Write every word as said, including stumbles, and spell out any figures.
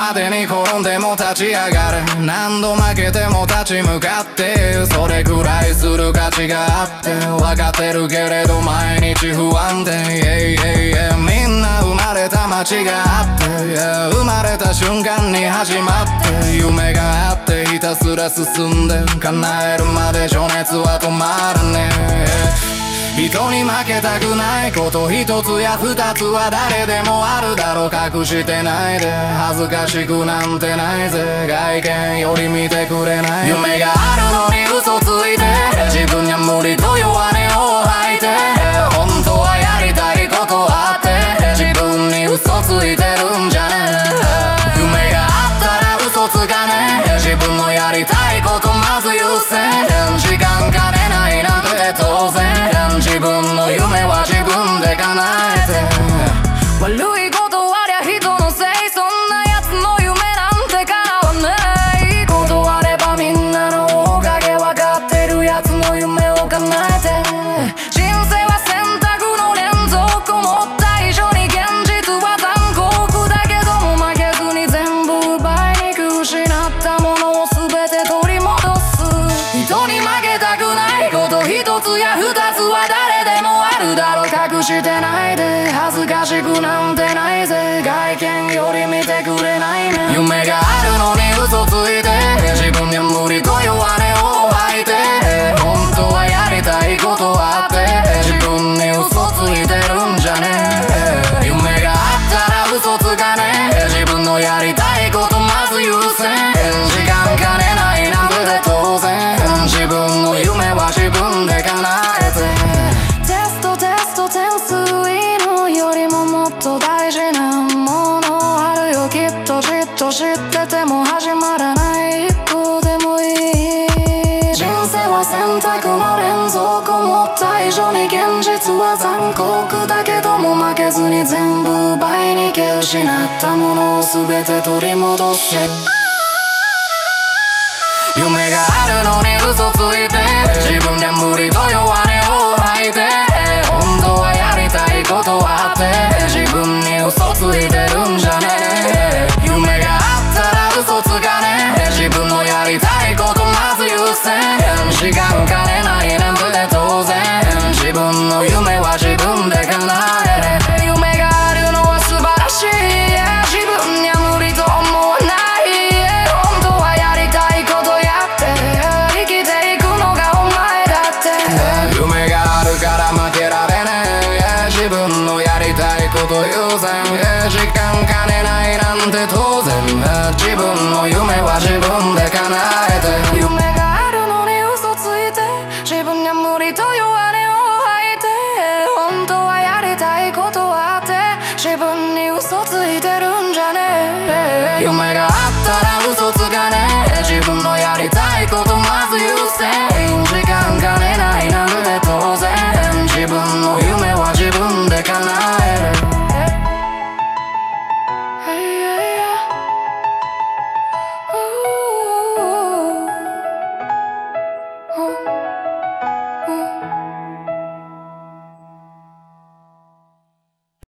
までに転んでも立ち上がる。何度負けても立ち向かってそれくらいする価値があって分かってるけれど毎日不安定、yeah, yeah, yeah. みんな生まれた街があって、yeah. 生まれた瞬間に始まって夢があってひたすら進んで叶えるまで情熱は止まらねえ。人に負けたくないこと一つや二つは誰でもあるだろう。隠してないで恥ずかしくなんてないぜ。外見より見てくれない夢があるのに嘘ついて自分には無理と弱音を吐いて本当はやりたいことあって自分に嘘ついてるんじゃねえ。夢があったら嘘つかねえ。自分のやりたいことまず優先。時間金ないなんて当然自分の夢は自分で叶えて悪いことありゃ人のせい。そんなやつの夢なんて叶わないことあればみんなのおかげ分かってるやつの夢を叶えて人生は選択の連続思った以上に現実は残酷だけども負けずに全部奪いに行く失ったものを全て取り戻す。人に負けたくないこと一つや二つは誰でもあるだろう。隠してないで恥ずかしくなんてないぜ。外見より見てくれないね。夢があるのに嘘ついて自分には無理と弱音を吐いて本当はやりたいことあって自分に嘘ついてるんじゃねえ。夢があったら嘘つかねえ。自分のやりたいことまず優先。時間金ないなんて当然自分の夢は自分で叶えてテストテスト点数いいのよりももっと大事なものあるよきっとじっと知ってても始まらない一歩でもいい。人生は選択の連続思った以上に現実は残酷だけども負けずに全部奪いに行け。失ったものを全て取り戻せ。夢があるのに嘘ついて自分で無理と弱音を吐いて本当はやりたいことあって自分に嘘ついてるんじゃねえ。夢があったら嘘つかねえ。自分のやりたいことまず優先。時間金ないなんて当然自分の夢は自分で叶えれ。夢があるのは素晴らしい、yeah. 自分には無理と思わない、yeah. 本当はやりたいことやって生きていくのがお前だって、yeah. 夢があるから負けられねえ、yeah. 自分のやりたいこと優先、yeah. 時間金ないなんて当然、yeah. 自分の夢は自分で叶えて夢があるのに嘘ついて自分には無理と弱音を吐いて本当はやりたいことあって自分に嘘ついてるんじゃねえ。夢があったら嘘つ